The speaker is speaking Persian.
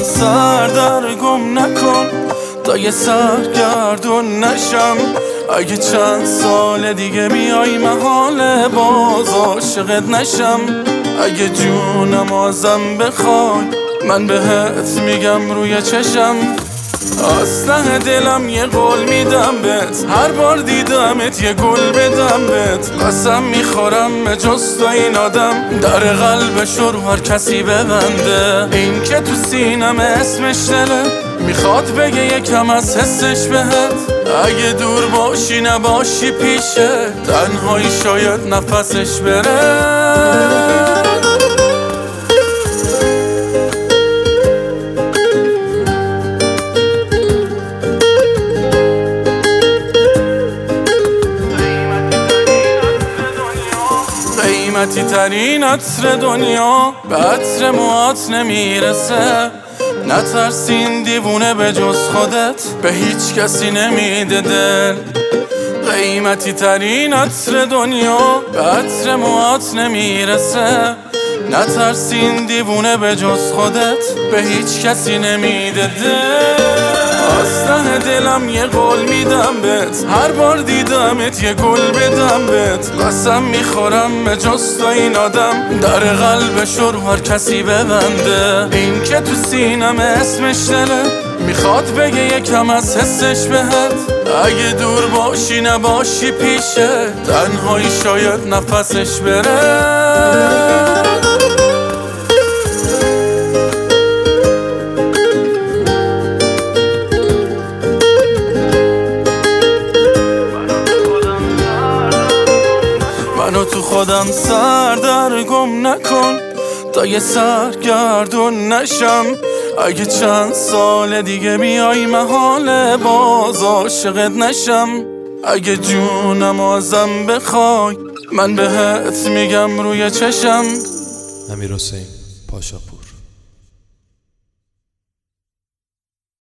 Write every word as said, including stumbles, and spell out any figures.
سر در گم نکن تا یه سرگردون نشم. اگه چند سال دیگه بیای محاله باز عاشقت نشم. اگه جونم ازم بخوای من بهت میگم روی چشم. از ته دلم یه قول میدم بهت، هر بار دیدمت یه گل بدم بهت. قسم میخورم به جز تو این آدم در قلبش رو هر کسی ببنده. این که تو سینم اسمش دله میخواد بگه یکم از حسش بهت. اگه دور باشی نباشی پیشه تنهایی شاید نفسش بره. قیمتی ترین عطر دنیا به عطر موهات نمیرسه. نترسین دیوونه به جز خودت به هیچ کسی نمیده دل. قیمتی ترین عطر دنیا به عطر موهات نمیرسه. نترسین دیوونه به جز خودت به هیچ کسی نمیده دل. از ته دلم یه قول میدم بهت، هر بار دیدمت یه گل بدم بهت. قسم میخورم به جز تو این آدم در قلبش رو هر کسی ببنده. این که تو سینم اسمش دله میخواد بگه یکم از حسش بهت. اگه دور باشی نباشی پیشه تنهایی شاید نفسش بره. منو تو خودم سر در گم نکن تا یه سرگردون نشم. اگه چند سال دیگه بیای محاله باز عاشقت نشم. اگه جونم ازم بخوای من بهت میگم روی چشم. امیرحسین پاشاپور.